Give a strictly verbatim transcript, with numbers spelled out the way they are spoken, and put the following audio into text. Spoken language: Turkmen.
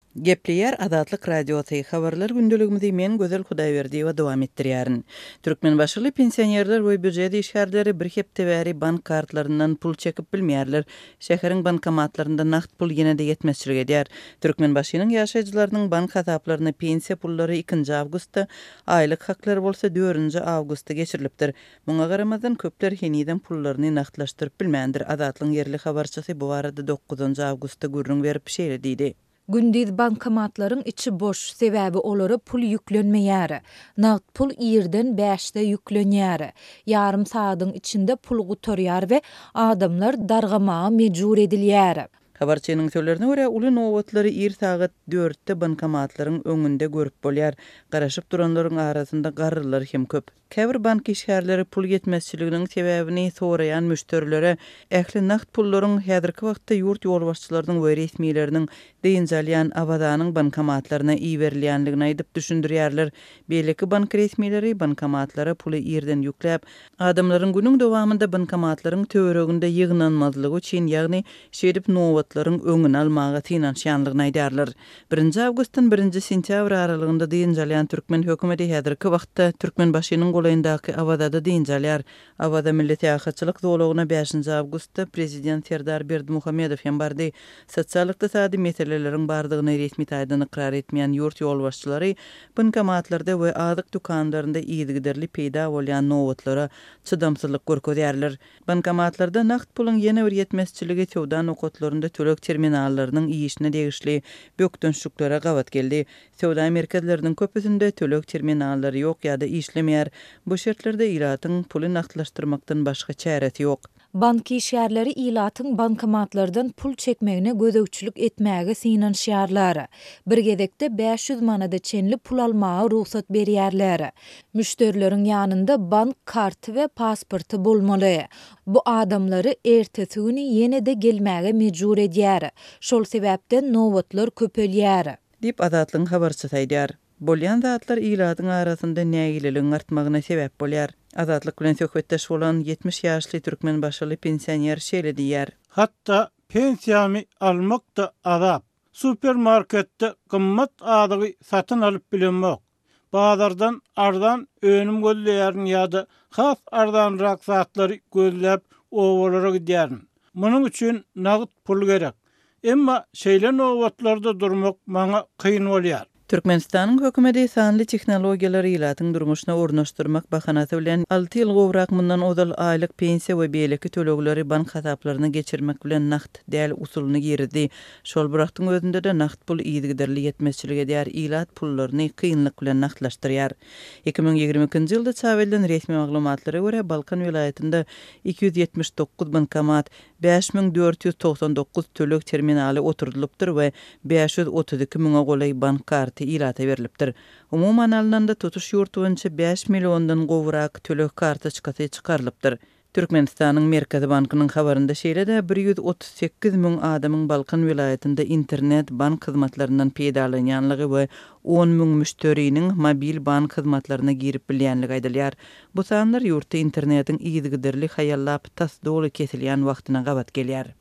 Gepleyer Adatlyk Radioty habarlar gündeligimizi men Gözel Hudaýberdi we dowam etdirýärin. Türkmen başly pensionerler we büdjet işgärleri bir hepde bäri bank kartlaryndan pul çekip bilmeýärler. Şäheriň bankomatlarynda nakt pul ýene-de ýetmezçilik edýär. Türkmen başynyň ýaşaýjylarynyň bank hasaplaryna pensiýa pullary ikinji awgustda, aýlyk haklary bolsa dördünji awgustda geçirilipdir. Muňa garamadan köpler heniden pullaryny naktlaşdyryp bilmändir. Adatlyň yerli habarçysy bu barada dokuzunji awgustda gürrüň berip şeýle diýdi. Gündiz bankomatlaryň içi boş, sebäbi olary pul ýüklenmeýär. Nagt pul ýerden beşde ýüklenýär. Yarım saatyň içinde pul gutarýar we adamlar dargamaga mejbur edilýär. Habarçynyň sözlerine görä, uly nowatlary ir sagat dörtde bankomatlaryň öňünde görüp bolýar. Garaşyp duranlaryň arasynda garrylar hem köp. Käbir bank işgärleri pul ýetmezçiliginiň sebäbini soraýan müşterilere ähli nakt pullaryň häzirki wagtda ýurt ýolbaşçylarynyň we resmiýetleriniň deýinjalýan abadanyň bankomatlaryna iýerilýänligini aýdyp düşündirýärler. Beýleki bank resmiýetleri bankomatlara puly ýerden ýükläp, adamlaryň günüň dowamında bankomatlaryň töwereginde ýygnanmazlygy üçin, ýagny şerip nowatlaryň öňüni almaga synanýanlygyny aýdýarlar. birinji awgustdan birinji sentýabr aralygynda deýinjalýan türkmen hökümeti häzirki wagtda türkmen başynyň golaýyndaky abadada deýinjalýar. Abada millet ýahatçylyk zowlagyna beşinji awgustda prezident Serdar Berdimuhammedow hem bardy. Sosial-ykdysady meseleleriň bardygyny resmi taýdan ikrar etmeýän ýurt ýolbaşçylary bankomatlarda we azyk dukanlarynda ýygyderli peýda bolýan nowatlara çydamsızlyk görkezýärler. Bankomatlarda nakt pulun ýene bir ýetmezçiligi sowda nokotlarynda tölek terminallarynyň iýişine degişli bökdönşliklere gawat geldi. Sowda merkezleriniň köpüsinde tölek terminallary ýok ýa-da işlemeýär. Bu şertlerde ýylatyň puly naktlaşdyrmakdan başga çäresi ýok. Bank işgärleri ýylatyň bankomatlardan pul çekmegine gözegçilik etmäge synanýarlar. Bir gezekde beş yüz manada çenli pul almaga ruhsat berýärler. Müşterileriň ýanynda bank karty we pasporty bolmaly. Bu adamlary ertesi güni ýene-de gelmäge mejbur edýär. Şol sebäpden nowatlar köpelýär. Dip Adatlyň habarçysy aýdýar. Bolýan zatlar ýylatyň arasynda nägililigiň artmagyna sebäp bolýar. Azatlyk bilen söhbetdeş bolan yetmiş ýaşly türkmen başly pensioner şeýle diýär. Hatta pensiýamy almak da azap. Supermarketde gymmat adygy satyn alyp bilenmek. Bazardan ardan önüm gözleýärin ýa-da has ardanrak zatlary gözläp owalara gidýärin. Munyň üçin nagt pul gerek. Emma şeýle nowatlarda durmak maňa kyn bolýar. Türkmenistanyň hökümeti sanly tehnologiýalary ýylatyň durmuşyna ornaşdyrmak bahanasy bilen alty ýyl gowrak mundan odal aýlyk pensiýa we beýleki tölegleri bank hasaplaryna geçirmek bilen nakt däl usulyny girdi. Şol biraktyň özünde de nakt pul ýygyderli ýetmezçilik edýär, ýylat pullaryny kynlyk bilen naktlaşdyrýar. iki ming ýigirme ikinji ýylda çawelden resmi maglumatlara görä Balkan vilayetinde iki yüz ýetmiş dokuz bankomat, beş ming dört yüz toksan dokuz tölek terminaly oturdulypdyr we beş yüz otuz iki miňe golaý bank karty ýylata berilipdir. Umuman alnanda tutuş ýurt boýunça beş milliondan gowrak tölek kartoçkasy çykarylypdyr. Türkmenistanyň Merkezi Bankynyň habarynda şeýle-de bir yüz otuz sekiz miň adamyň Balkan vilayetinde internet bank hyzmatlaryndan peýdalanýanlygy we on miň müşteriniň mobil bank hyzmatlaryna girip bilýänligi aýdylýar. Bu sanlar ýurtda internetiň ýygyderli haýallap tas doly kesilýän wagtyna gawat gelýär.